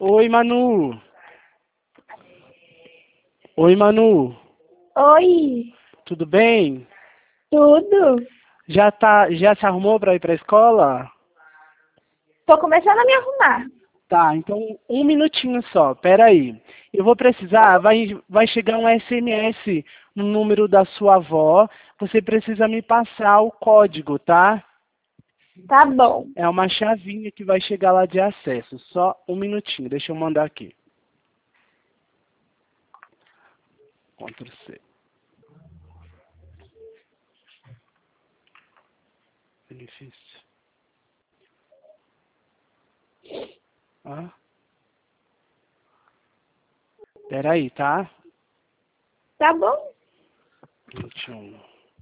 Oi, Manu. Oi, Manu. Oi, Tudo bem? tudo? Já se arrumou para ir para a escola? Tô começando a me arrumar. Tá, então um minutinho só. Pera aí. Eu vou precisar, vai chegar um SMS no número da sua avó. Você precisa me passar o código, tá? Tá bom. É uma chavinha que vai chegar lá de acesso. Só um minutinho. Deixa eu mandar aqui. Ctrl+C. Benefício. Ah, pera aí, tá? Tá bom? 21.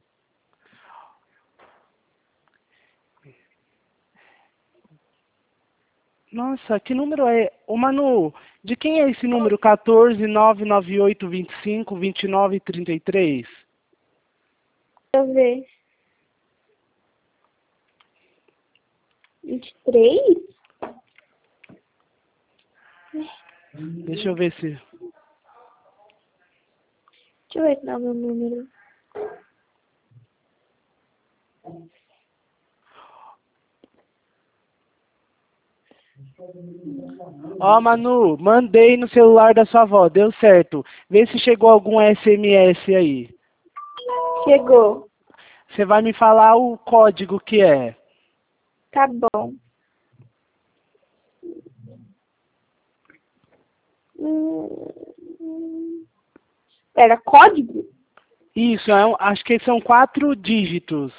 Nossa, que número é? Ô Manu, de quem é esse número? 14 998 25 29 33? Deixa eu ver. 23? Deixa eu ver se... Deixa eu ver se não é o meu número. Ó, Manu, mandei no celular da sua avó, deu certo. Vê se chegou algum SMS aí. Chegou. Você vai me falar o código que é. Tá bom. Pera, código? Isso, acho que são 4 dígitos.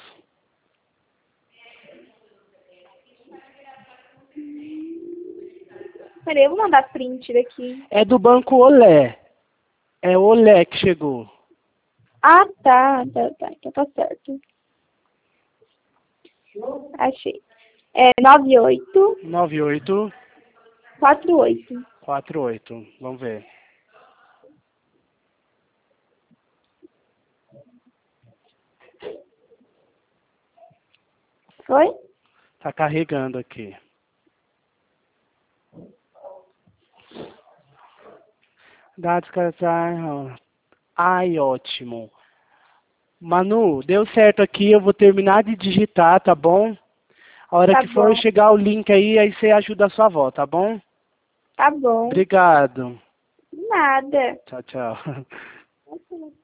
Peraí, eu vou mandar print daqui. É do Banco Olé. É Olé que chegou. Ah, tá. Então tá certo. Achei. É 98 98 48. 48. Vamos ver. Foi? Tá carregando aqui. Dados cadastrais. Ai, ótimo. Manu, deu certo aqui. Eu vou terminar de digitar, tá bom? A hora Tá que for bom. chegar o link aí você ajuda a sua avó, tá bom? Tá bom. Obrigado. Nada. Tchau, tchau.